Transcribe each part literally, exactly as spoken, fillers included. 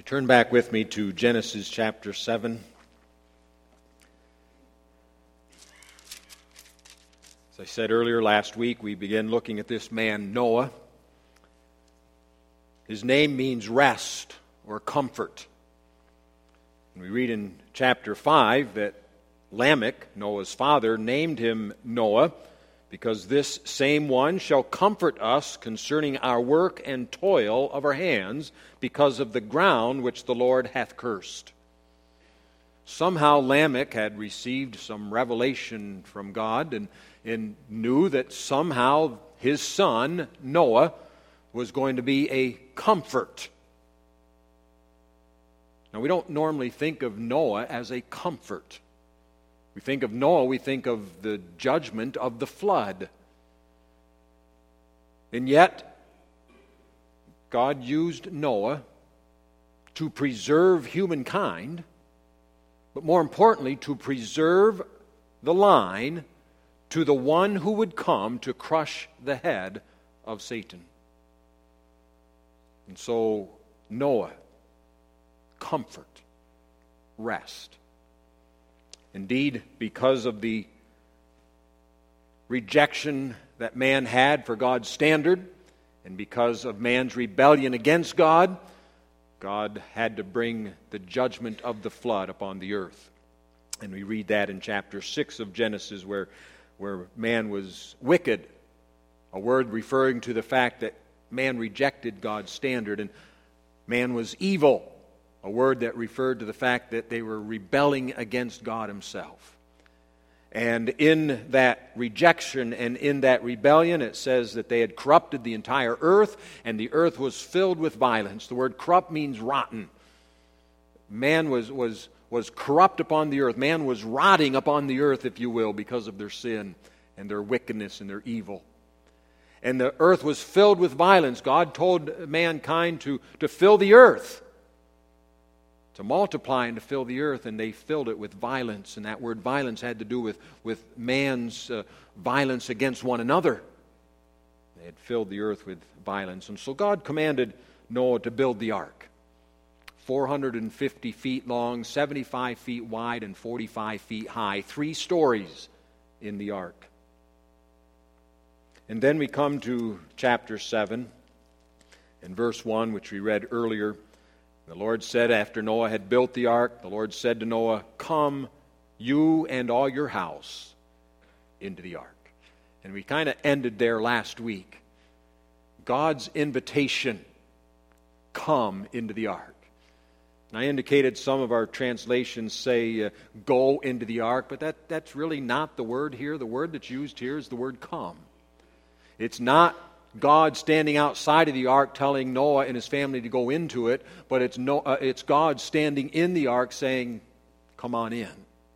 Turn back with me to Genesis chapter seven. As I said earlier last week, we began looking at this man Noah. His name means rest or comfort. And we read in chapter five that Lamech, Noah's father, named him Noah because this same one shall comfort us concerning our work and toil of our hands because of the ground which the Lord hath cursed. Somehow Lamech had received some revelation from God and, and knew that somehow his son, Noah, was going to be a comfort. Now, we don't normally think of Noah as a comfort. We think of Noah, we think of the judgment of the flood. And yet, God used Noah to preserve humankind, but more importantly, to preserve the line to the one who would come to crush the head of Satan. And so, Noah, comfort, rest. Indeed, because of the rejection that man had for God's standard, and because of man's rebellion against God, God had to bring the judgment of the flood upon the earth. And we read that in chapter six of Genesis, where, where man was wicked, a word referring to the fact that man rejected God's standard, and man was evil, a word that referred to the fact that they were rebelling against God Himself. And in that rejection and in that rebellion, it says that they had corrupted the entire earth, and the earth was filled with violence. The word corrupt means rotten. Man was, was, was corrupt upon the earth. Man was rotting upon the earth, if you will, because of their sin and their wickedness and their evil. And the earth was filled with violence. God told mankind to, to fill the earth, to multiply and to fill the earth, and they filled it with violence. And that word violence had to do with, with man's uh, violence against one another. They had filled the earth with violence. And so God commanded Noah to build the ark. four hundred fifty feet long, seventy-five feet wide, and forty-five feet high. Three stories in the ark. And then we come to chapter seven and verse one, which we read earlier. The Lord said, after Noah had built the ark, the Lord said to Noah, "Come, you and all your house, into the ark." And we kind of ended there last week. God's invitation, come into the ark. And I indicated some of our translations say, uh, go into the ark, but that, that's really not the word here. The word that's used here is the word come. It's not God standing outside of the ark telling Noah and his family to go into it, but it's no, uh, it's God standing in the ark saying, come on in.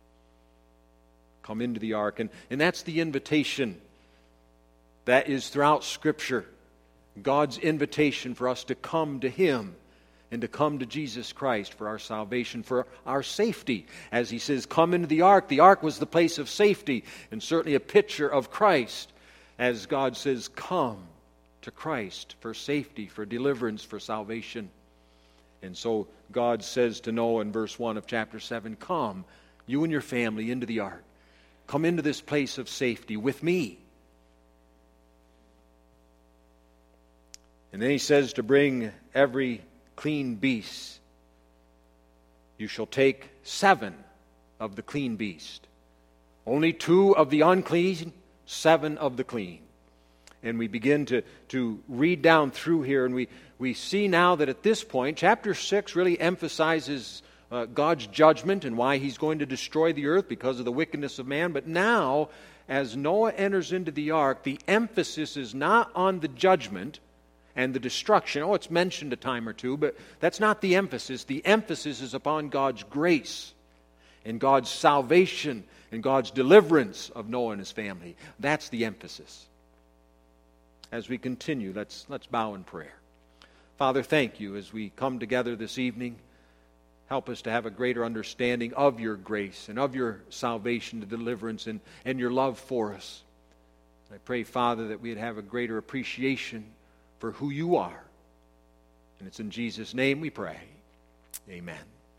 Come into the ark. And, and that's the invitation that is throughout Scripture. God's invitation for us to come to Him and to come to Jesus Christ for our salvation, for our safety. As He says, come into the ark. The ark was the place of safety, and certainly a picture of Christ. As God says, come to Christ for safety, for deliverance, for salvation. And so God says to Noah in verse one of chapter seven, come, you and your family, into the ark. Come into this place of safety with me. And then He says to bring every clean beast. You shall take seven of the clean beast. Only two of the unclean, seven of the clean. And we begin to, to read down through here, and we, we see now that at this point, chapter six really emphasizes uh, God's judgment and why He's going to destroy the earth because of the wickedness of man. But now, as Noah enters into the ark, the emphasis is not on the judgment and the destruction. Oh, it's mentioned a time or two, but that's not the emphasis. The emphasis is upon God's grace and God's salvation and God's deliverance of Noah and his family. That's the emphasis. As we continue, let's, let's bow in prayer. Father, thank You as we come together this evening. Help us to have a greater understanding of Your grace and of Your salvation, the deliverance, and, and Your love for us. I pray, Father, that we'd have a greater appreciation for who You are. And it's in Jesus' name we pray. Amen.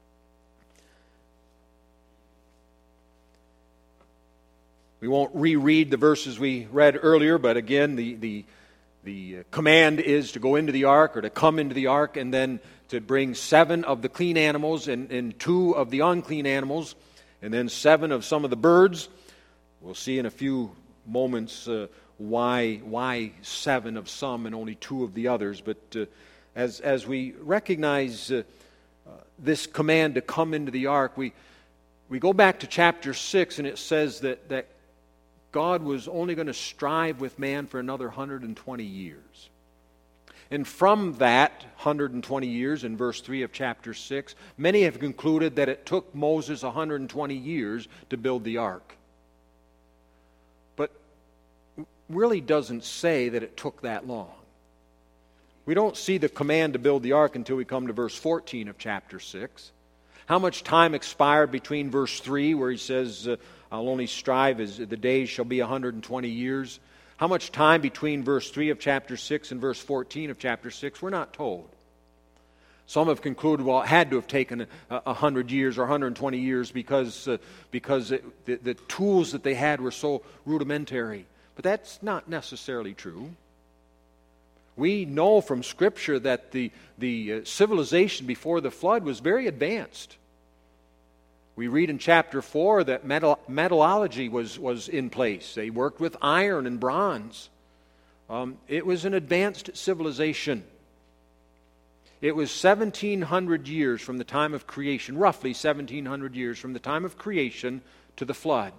We won't reread the verses we read earlier, but again, the, the, the command is to go into the ark, or to come into the ark, and then to bring seven of the clean animals and, and two of the unclean animals, and then seven of some of the birds. We'll see in a few moments uh, why, why seven of some and only two of the others. But uh, as, as we recognize uh, uh, this command to come into the ark, we, we go back to chapter six, and it says that, that God was only going to strive with man for another one hundred twenty years. And from that one hundred twenty years, in verse three of chapter six, many have concluded that it took Moses one hundred twenty years to build the ark. But it really doesn't say that it took that long. We don't see the command to build the ark until we come to verse fourteen of chapter six. How much time expired between verse three, where he says, uh, I'll only strive as the days shall be one hundred twenty years. How much time between verse three of chapter six and verse fourteen of chapter six, we're not told. Some have concluded, well, it had to have taken a, a hundred years or one hundred twenty years because, uh, because it, the, the tools that they had were so rudimentary. But that's not necessarily true. We know from Scripture that the, the uh, civilization before the flood was very advanced. We read in chapter four that metal, metallurgy was, was in place. They worked with iron and bronze. Um, it was an advanced civilization. It was seventeen hundred years from the time of creation, roughly seventeen hundred years from the time of creation to the flood.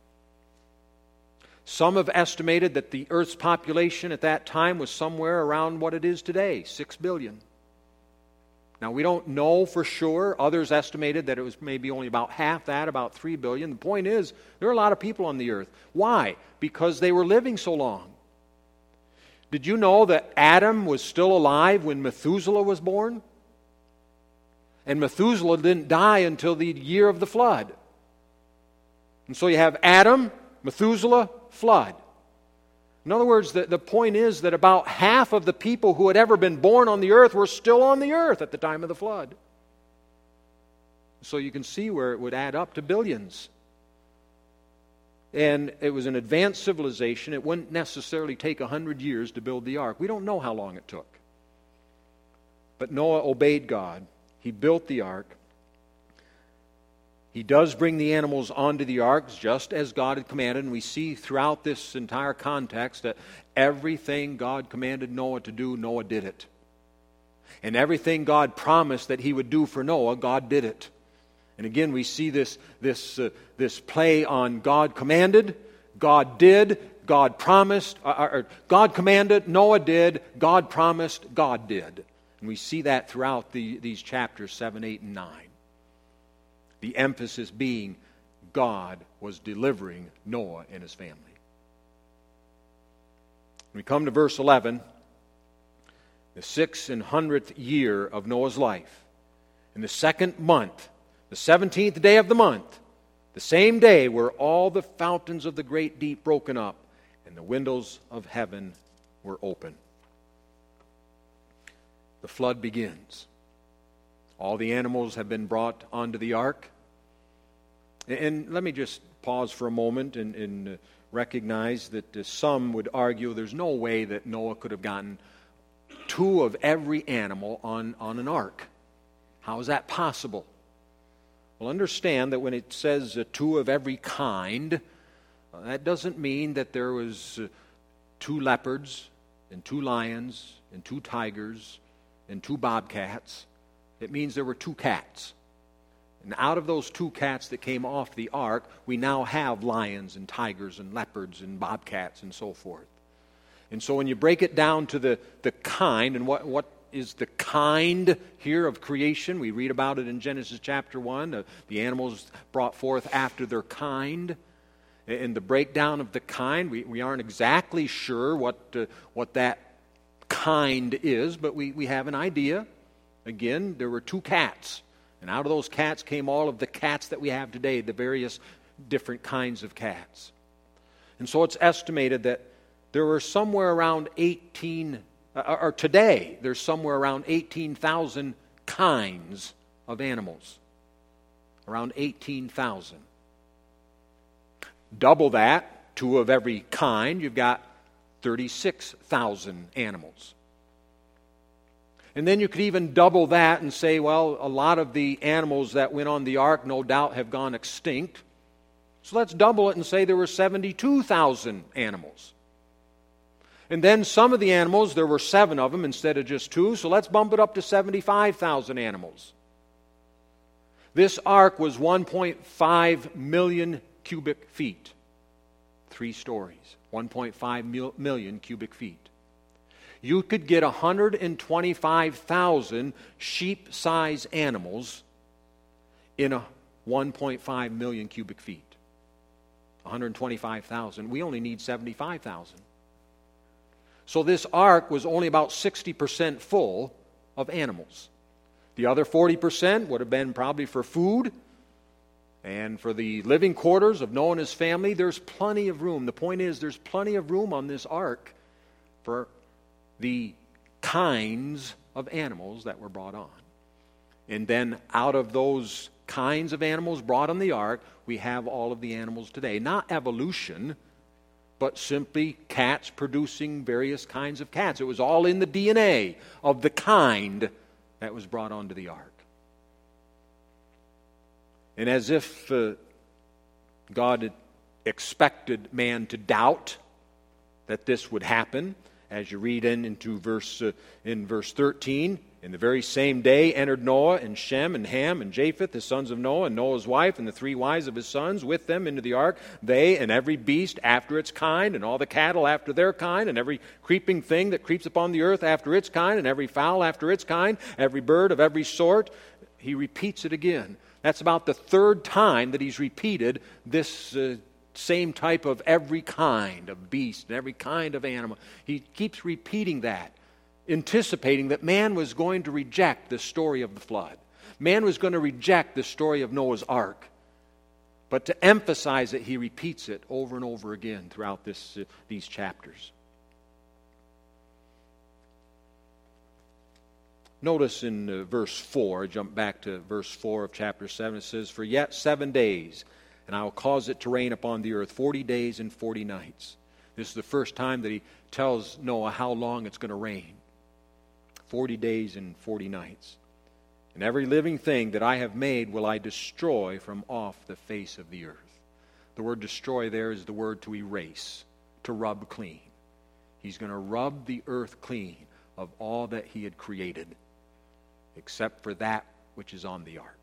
Some have estimated that the earth's population at that time was somewhere around what it is today, six billion. Now, we don't know for sure. Others estimated that it was maybe only about half that, about three billion. The point is, there are a lot of people on the earth. Why? Because they were living so long. Did you know that Adam was still alive when Methuselah was born? And Methuselah didn't die until the year of the flood. And so you have Adam, Methuselah, flood. In other words, the, the point is that about half of the people who had ever been born on the earth were still on the earth at the time of the flood. So you can see where it would add up to billions. And it was an advanced civilization. It wouldn't necessarily take a hundred years to build the ark. We don't know how long it took. But Noah obeyed God. He built the ark. He does bring the animals onto the ark, just as God had commanded. And we see throughout this entire context that everything God commanded Noah to do, Noah did it. And everything God promised that He would do for Noah, God did it. And again, we see this, this, uh, this play on God commanded, God did, God promised, or, or God commanded, Noah did, God promised, God did. And we see that throughout the, these chapters seven, eight, and nine. The emphasis being God was delivering Noah and his family. When we come to verse eleven, the six and hundredth year of Noah's life, in the second month, the seventeenth day of the month, the same day were all the fountains of the great deep broken up, and the windows of heaven were open. The flood begins. All the animals have been brought onto the ark. And let me just pause for a moment and, and recognize that uh, some would argue there's no way that Noah could have gotten two of every animal on, on an ark. How is that possible? Well, understand that when it says uh, two of every kind, uh, that doesn't mean that there was uh, two leopards and two lions and two tigers and two bobcats. It means there were two cats. And out of those two cats that came off the ark, we now have lions and tigers and leopards and bobcats and so forth. And so when you break it down to the, the kind, and what, what is the kind here of creation? We read about it in Genesis chapter one, uh, the animals brought forth after their kind. And the breakdown of the kind, we, we aren't exactly sure what, uh, what that kind is, but we, we have an idea. Again, there were two cats. And out of those cats came all of the cats that we have today, the various different kinds of cats. And so it's estimated that there were somewhere around eighteen, or today, there's somewhere around eighteen thousand kinds of animals, around eighteen thousand. Double that, two of every kind, you've got thirty-six thousand animals. And then you could even double that and say, well, a lot of the animals that went on the ark no doubt have gone extinct. So let's double it and say there were seventy-two thousand animals. And then some of the animals, there were seven of them instead of just two, so let's bump it up to seventy-five thousand animals. This ark was one point five million cubic feet. Three stories, one point five million cubic feet. You could get one hundred twenty-five thousand sheep-size animals in a one point five million cubic feet. one hundred twenty-five thousand. We only need seventy-five thousand. So this ark was only about sixty percent full of animals. The other forty percent would have been probably for food and for the living quarters of Noah and his family. There's plenty of room. The point is, there's plenty of room on this ark for the kinds of animals that were brought on. And then out of those kinds of animals brought on the ark, we have all of the animals today. Not evolution, but simply cats producing various kinds of cats. It was all in the D N A of the kind that was brought onto the ark. And as if uh, God had expected man to doubt that this would happen, as you read in into verse uh, in verse thirteen, in the very same day entered Noah and Shem and Ham and Japheth, the sons of Noah, and Noah's wife and the three wives of his sons with them into the ark, they and every beast after its kind, and all the cattle after their kind, and every creeping thing that creeps upon the earth after its kind, and every fowl after its kind, every bird of every sort. He repeats it again. That's about the third time that he's repeated this uh, same type of every kind of beast and every kind of animal. He keeps repeating that, anticipating that man was going to reject the story of the flood. Man was going to reject the story of Noah's ark. But to emphasize it, he repeats it over and over again throughout this, uh, these chapters. Notice in uh, verse four, jump back to verse four of chapter seven, it says, "For yet seven days, and I will cause it to rain upon the earth forty days and forty nights." This is the first time that he tells Noah how long it's going to rain. Forty days and forty nights. "And every living thing that I have made will I destroy from off the face of the earth." The word destroy there is the word to erase, to rub clean. He's going to rub the earth clean of all that he had created, except for that which is on the ark.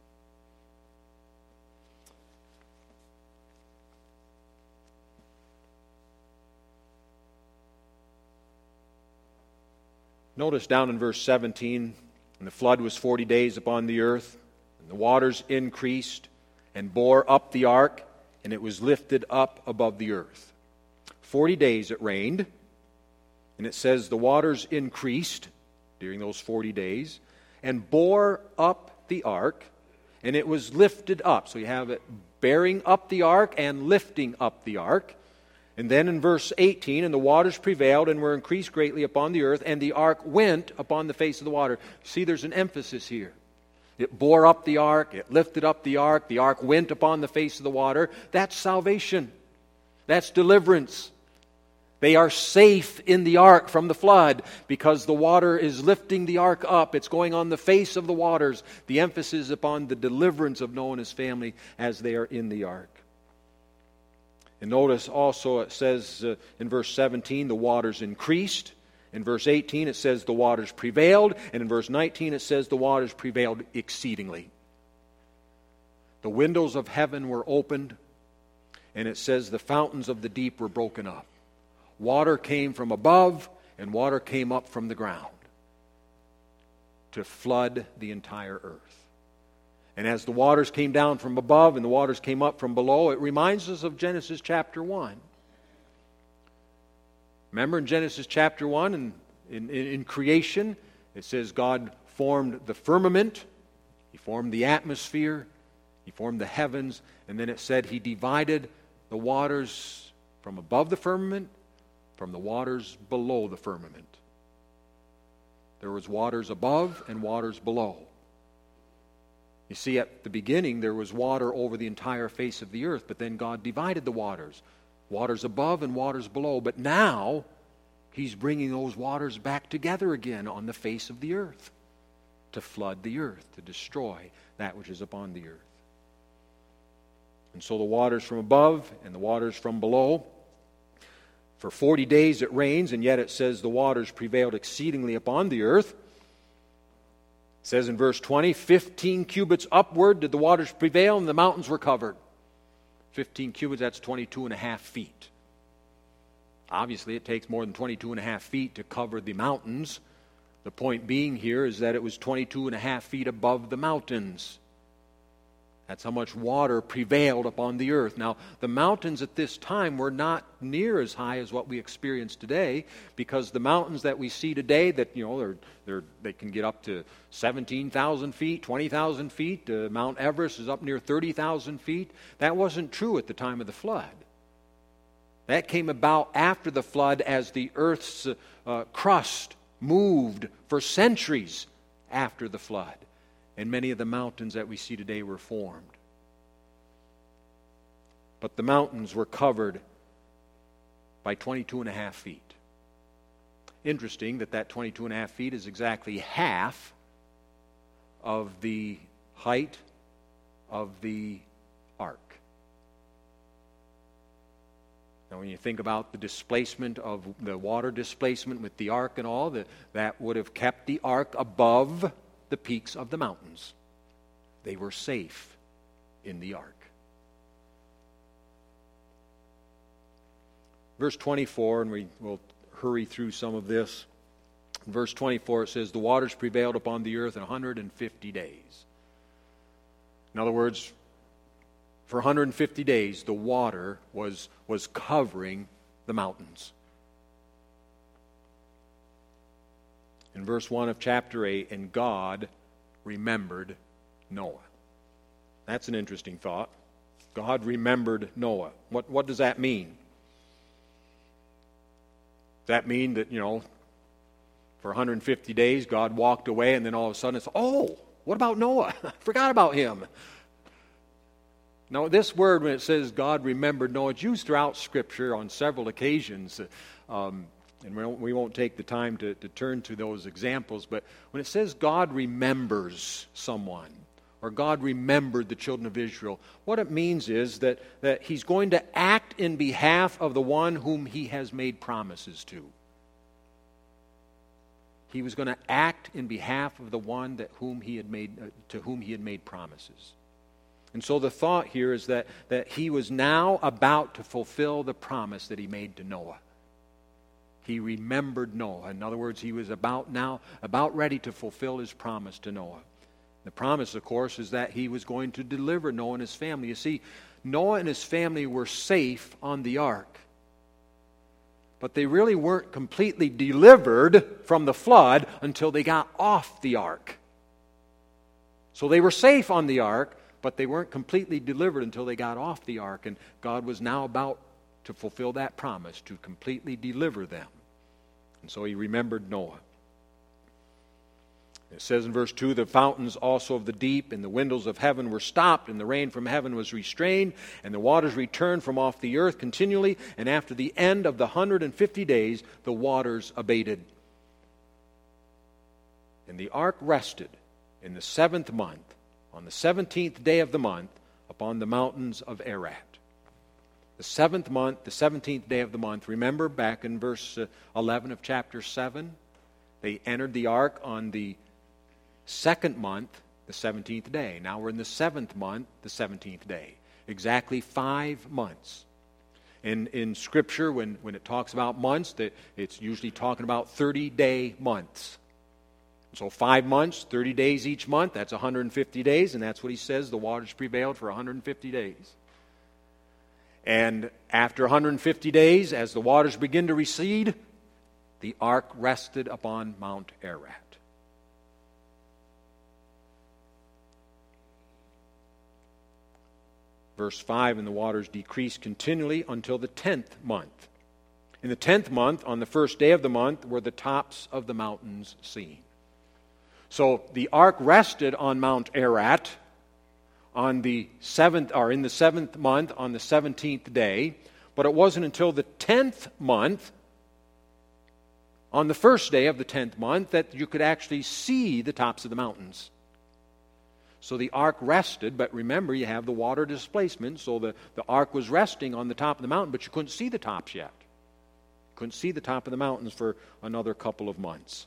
Notice down in verse seventeen, "And the flood was forty days upon the earth, and the waters increased and bore up the ark, and it was lifted up above the earth." Forty days it rained, and it says the waters increased during those forty days, and bore up the ark, and it was lifted up. So you have it bearing up the ark and lifting up the ark. And then in verse eighteen, "And the waters prevailed and were increased greatly upon the earth, and the ark went upon the face of the water." See, there's an emphasis here. It bore up the ark, it lifted up the ark, the ark went upon the face of the water. That's salvation. That's deliverance. They are safe in the ark from the flood because the water is lifting the ark up. It's going on the face of the waters. The emphasis upon the deliverance of Noah and his family as they are in the ark. And notice also it says uh, in verse seventeen, the waters increased. In verse eighteen it says the waters prevailed. And in verse nineteen it says the waters prevailed exceedingly. The windows of heaven were opened. And it says the fountains of the deep were broken up. Water came from above and water came up from the ground to flood the entire earth. And as the waters came down from above and the waters came up from below, it reminds us of Genesis chapter one. Remember in Genesis chapter one, in, in, in creation, it says God formed the firmament, He formed the atmosphere, He formed the heavens, and then it said He divided the waters from above the firmament from the waters below the firmament. There was waters above and waters below. You see, at the beginning there was water over the entire face of the earth, but then God divided the waters. Waters above and waters below. But now He's bringing those waters back together again on the face of the earth to flood the earth, to destroy that which is upon the earth. And so the waters from above and the waters from below. For forty days it rains, and yet it says the waters prevailed exceedingly upon the earth. It says in verse twenty, fifteen cubits upward did the waters prevail, and the mountains were covered. fifteen cubits, that's twenty-two and a half feet. Obviously, it takes more than twenty-two and a half feet to cover the mountains. The point being here is that it was twenty-two and a half feet above the mountains. That's how much water prevailed upon the earth. Now, the mountains at this time were not near as high as what we experience today, because the mountains that we see today, that, you know, they're, they're, they can get up to seventeen thousand feet, twenty thousand feet. Uh, Mount Everest is up near thirty thousand feet. That wasn't true at the time of the flood. That came about after the flood, as the earth's uh, crust moved for centuries after the flood. And many of the mountains that we see today were formed. But the mountains were covered by twenty-two and a half feet. Interesting that that twenty-two and a half feet is exactly half of the height of the ark. Now, when you think about the displacement of the water displacement with the ark and all, that, that would have kept the ark above the peaks of the mountains. They were safe in the ark. Verse twenty-four, and we will hurry through some of this. In verse twenty-four, it says, the waters prevailed upon the earth in one hundred fifty days. In other words, for one hundred fifty days, the water was, was covering the mountains. In verse one of chapter eight, and God remembered Noah. That's an interesting thought. God remembered Noah. What, what does that mean? Does that mean that, you know, for one hundred fifty days, God walked away, and then all of a sudden it's, oh, what about Noah? I forgot about him. Now, this word, when it says God remembered Noah, it's used throughout Scripture on several occasions. Um, And we won't, we won't take the time to, to turn to those examples, but when it says God remembers someone, or God remembered the children of Israel, what it means is that, that He's going to act in behalf of the one whom He has made promises to. He was going to act in behalf of the one that whom He had made, uh, to whom He had made promises. And so the thought here is that, that He was now about to fulfill the promise that He made to Noah. He remembered Noah. In other words, He was about now, about ready to fulfill His promise to Noah. The promise, of course, is that He was going to deliver Noah and his family. You see, Noah and his family were safe on the ark, but they really weren't completely delivered from the flood until they got off the ark. So they were safe on the ark, but they weren't completely delivered until they got off the ark, and God was now about to fulfill that promise, to completely deliver them. And so He remembered Noah. It says in verse two, the fountains also of the deep and the windows of heaven were stopped, and the rain from heaven was restrained, and the waters returned from off the earth continually, and after the end of the hundred and fifty days, the waters abated. And the ark rested in the seventh month, on the seventeenth day of the month, upon the mountains of Ararat. The seventh month, the seventeenth day of the month. Remember back in verse eleven of chapter seven, they entered the ark on the second month, the seventeenth day. Now we're in the seventh month, the seventeenth day. Exactly five months. In, in Scripture, when, when it talks about months, that it's usually talking about thirty-day months. So five months, thirty days each month, that's one hundred fifty days, and that's what He says, the waters prevailed for one hundred fifty days. And after one hundred fifty days, as the waters begin to recede, the ark rested upon Mount Ararat. Verse five, and the waters decreased continually until the tenth month. In the tenth month, on the first day of the month, were the tops of the mountains seen. So the ark rested on Mount Ararat on the seventh, or in the seventh month on the seventeenth day, but it wasn't until the tenth month, on the first day of the tenth month, that you could actually see the tops of the mountains. So the ark rested, but remember, you have the water displacement, so the, the ark was resting on the top of the mountain, but you couldn't see the tops yet. Couldn't see the top of the mountains for another couple of months.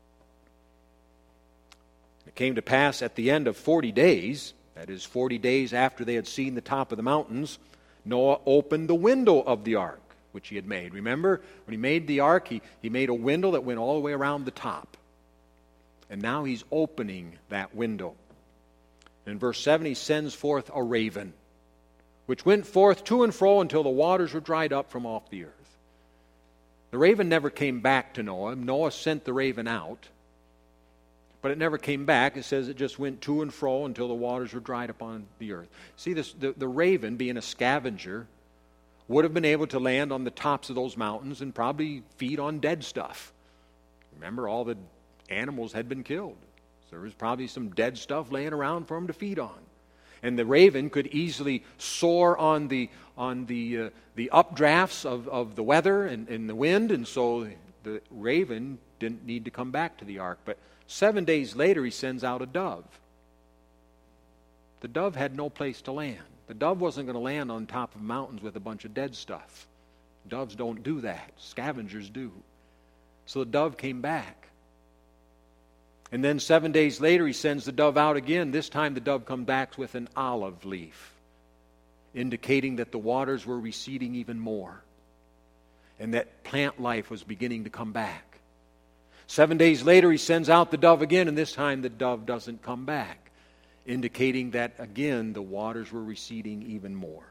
It came to pass at the end of forty days, that is, forty days after they had seen the top of the mountains, Noah opened the window of the ark, which he had made. Remember, when he made the ark, he, he made a window that went all the way around the top. And now he's opening that window. In verse seven, he sends forth a raven, which went forth to and fro until the waters were dried up from off the earth. The raven never came back to Noah. Noah sent the raven out, but it never came back. It says it just went to and fro until the waters were dried up on the earth. See, this, the, the raven, being a scavenger, would have been able to land on the tops of those mountains and probably feed on dead stuff. Remember, all the animals had been killed. So there was probably some dead stuff laying around for them to feed on. And the raven could easily soar on the on the uh, the updrafts of, of the weather and, and the wind, and so the raven didn't need to come back to the ark. But seven days later, he sends out a dove. The dove had no place to land. The dove wasn't going to land on top of mountains with a bunch of dead stuff. Doves don't do that. Scavengers do. So the dove came back. And then seven days later, he sends the dove out again. This time the dove comes back with an olive leaf, indicating that the waters were receding even more and that plant life was beginning to come back. Seven days later, he sends out the dove again, and this time the dove doesn't come back, indicating that, again, the waters were receding even more.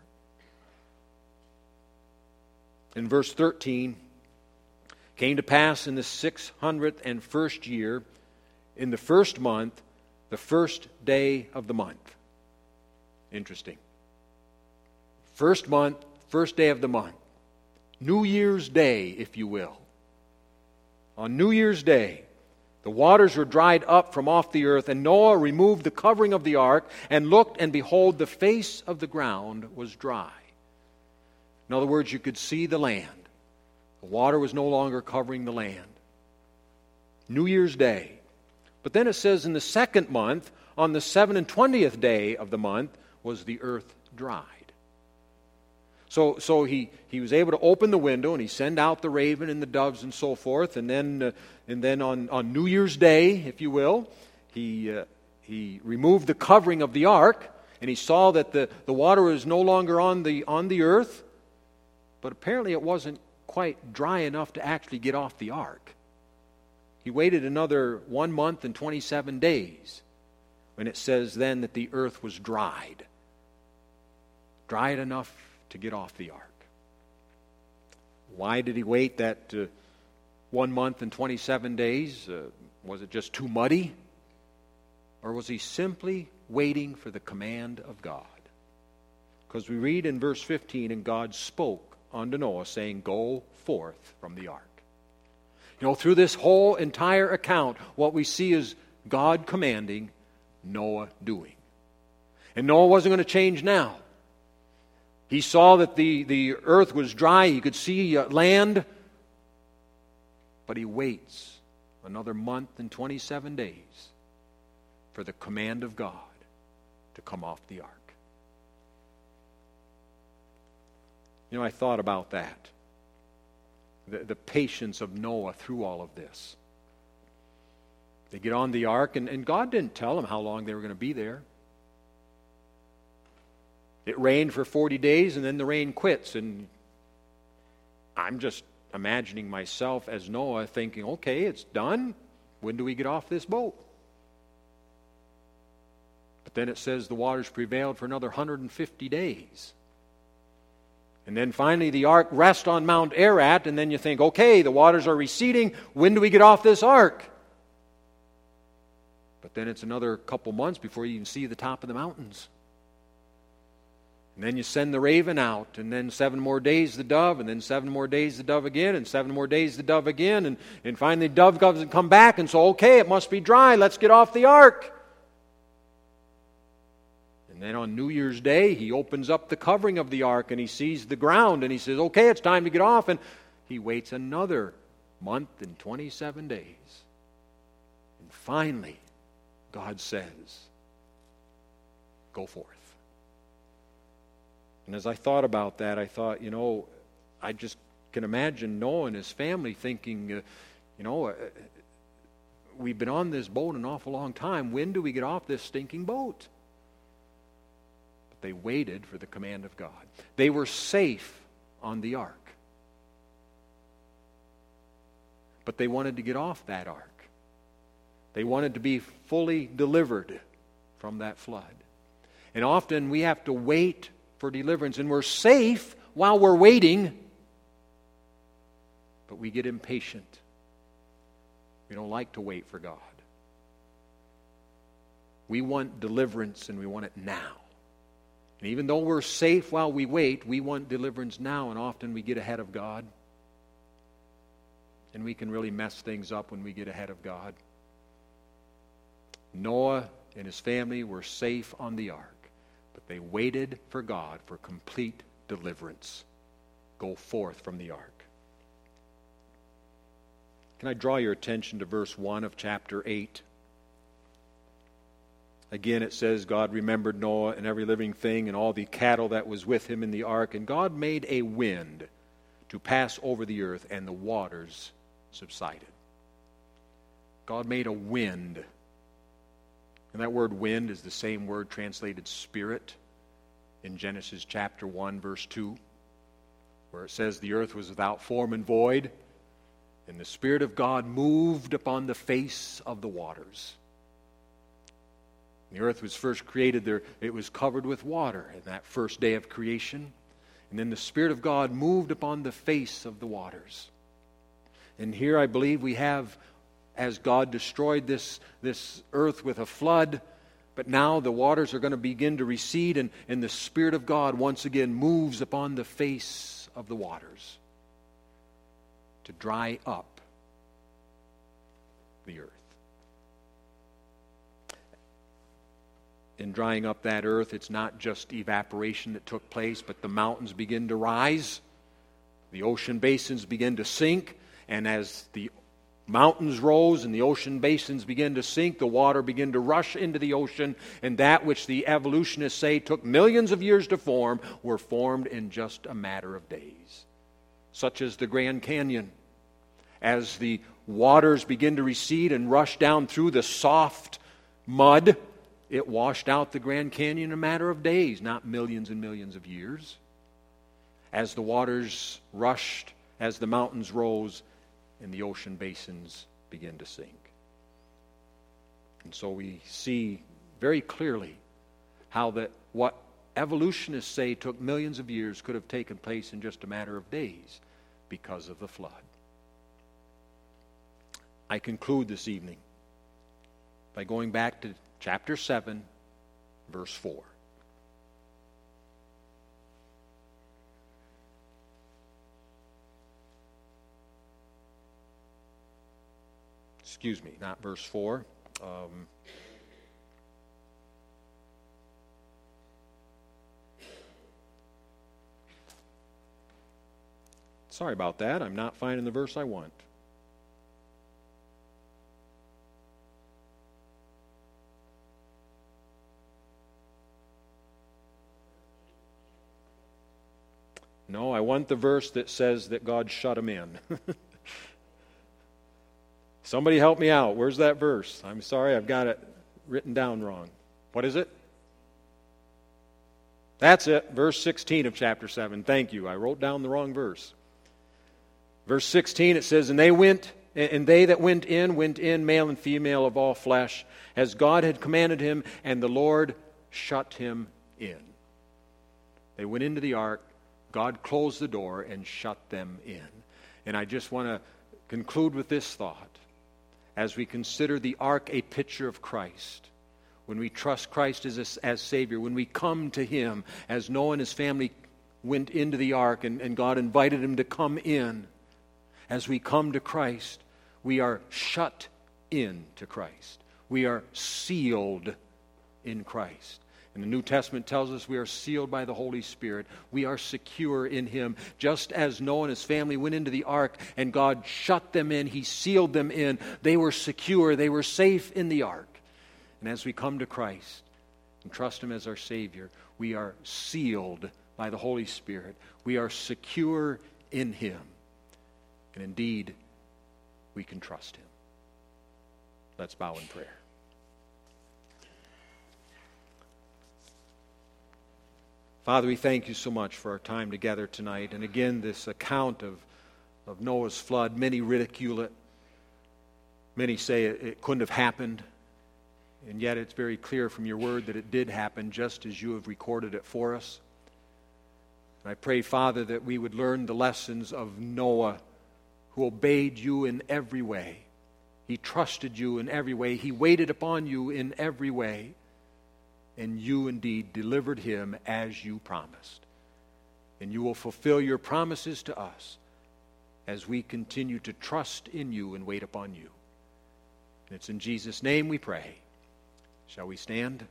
In verse thirteen, came to pass in the six hundredth and first year, in the first month, the first day of the month. Interesting. First month, first day of the month. New Year's Day, if you will. On New Year's Day, the waters were dried up from off the earth, and Noah removed the covering of the ark, and looked, and behold, the face of the ground was dry. In other words, you could see the land. The water was no longer covering the land. New Year's Day. But then it says in the second month, on the seven and twentieth day of the month, was the earth dried. So, so he, he was able to open the window, and he sent out the raven and the doves and so forth. And then, uh, and then on, on New Year's Day, if you will, he uh, he removed the covering of the ark, and he saw that the, the water was no longer on the on the earth. But apparently, it wasn't quite dry enough to actually get off the ark. He waited another one month and twenty-seven days when it says then that the earth was dried. Dried enough to get off the ark. Why did he wait that uh, one month and twenty-seven days? Uh, was it just too muddy? Or was he simply waiting for the command of God? Because we read in verse fifteen, and God spoke unto Noah, saying, go forth from the ark. You know, through this whole entire account, what we see is God commanding, Noah doing. And Noah wasn't going to change now. He saw that the, the earth was dry. He could see uh, land. But he waits another month and twenty-seven days for the command of God to come off the ark. You know, I thought about that. The, the patience of Noah through all of this. They get on the ark, and, and God didn't tell them how long they were going to be there. It rained for forty days, and then the rain quits. And I'm just imagining myself as Noah thinking, okay, it's done. When do we get off this boat? But then it says the waters prevailed for another one hundred fifty days. And then finally the ark rests on Mount Ararat, and then you think, okay, the waters are receding. When do we get off this ark? But then it's another couple months before you even see the top of the mountains. And then you send the raven out, and then seven more days the dove, and then seven more days the dove again, and seven more days the dove again, and, and finally the dove doesn't come back, and so, okay, it must be dry, let's get off the ark. And And then on New Year's Day, he opens up the covering of the ark and he sees the ground and he says, okay, it's time to get off. And he waits another month and twenty-seven days. And finally, God says, go forth. And as I thought about that, I thought, you know, I just can imagine Noah and his family thinking, uh, you know, uh, we've been on this boat an awful long time. When do we get off this stinking boat? But they waited for the command of God. They were safe on the ark. But they wanted to get off that ark. They wanted to be fully delivered from that flood. And often we have to wait for deliverance, and we're safe while we're waiting, but we get impatient. We don't like to wait for God. We want deliverance, and we want it now. And even though we're safe while we wait, we want deliverance now, and often we get ahead of God. And we can really mess things up when we get ahead of God. Noah and his family were safe on the ark, but they waited for God for complete deliverance. Go forth from the ark. Can I draw your attention to verse one of chapter eight? Again, it says, God remembered Noah and every living thing and all the cattle that was with him in the ark, and God made a wind to pass over the earth, and the waters subsided. God made a wind. And that word wind is the same word translated spirit in Genesis chapter one, verse two, where it says the earth was without form and void, and the Spirit of God moved upon the face of the waters. The earth was first created there, it was covered with water in that first day of creation. And then the Spirit of God moved upon the face of the waters. And here I believe we have, as God destroyed this, this earth with a flood, but now the waters are going to begin to recede, and, and the Spirit of God once again moves upon the face of the waters to dry up the earth. In drying up that earth, it's not just evaporation that took place, but the mountains begin to rise, the ocean basins begin to sink, and as the mountains rose and the ocean basins began to sink, the water began to rush into the ocean, and that which the evolutionists say took millions of years to form were formed in just a matter of days. Such as the Grand Canyon. As the waters begin to recede and rush down through the soft mud, it washed out the Grand Canyon in a matter of days, not millions and millions of years. As the waters rushed, as the mountains rose, and the ocean basins begin to sink. And so we see very clearly how that what evolutionists say took millions of years could have taken place in just a matter of days because of the flood. I conclude this evening by going back to chapter seven, verse four. Excuse me, not verse four. Um, sorry about that. I'm not finding the verse I want. No, I want the verse that says that God shut him in. Somebody help me out. Where's that verse? I'm sorry, I've got it written down wrong. What is it? That's it, verse sixteen of chapter seven. Thank you. I wrote down the wrong verse. Verse sixteen, it says, And they went, and they that went in, went in, male and female of all flesh, as God had commanded him, and the Lord shut him in. They went into the ark, God closed the door and shut them in. And I just want to conclude with this thought. As we consider the ark a picture of Christ, when we trust Christ as, as Savior, when we come to Him, as Noah and his family went into the ark and, and God invited him to come in, as we come to Christ, we are shut in to Christ. We are sealed in Christ. And the New Testament tells us we are sealed by the Holy Spirit. We are secure in Him. Just as Noah and his family went into the ark and God shut them in, He sealed them in. They were secure. They were safe in the ark. And as we come to Christ and trust Him as our Savior, we are sealed by the Holy Spirit. We are secure in Him. And indeed, we can trust Him. Let's bow in prayer. Father, we thank You so much for our time together tonight. And again, this account of, of Noah's flood, many ridicule it. Many say it, it couldn't have happened. And yet it's very clear from Your word that it did happen just as You have recorded it for us. And I pray, Father, that we would learn the lessons of Noah, who obeyed You in every way. He trusted You in every way. He waited upon You in every way. And You indeed delivered him as You promised. And You will fulfill Your promises to us as we continue to trust in You and wait upon You. And it's in Jesus' name we pray. Shall we stand?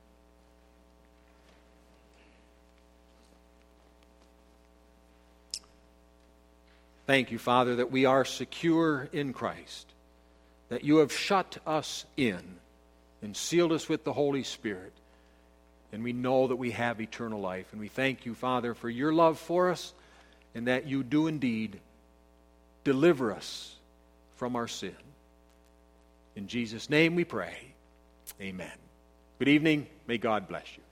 Thank You, Father, that we are secure in Christ, that You have shut us in and sealed us with the Holy Spirit. And we know that we have eternal life. And we thank You, Father, for Your love for us, and that You do indeed deliver us from our sin. In Jesus' name we pray. Amen. Good evening. May God bless you.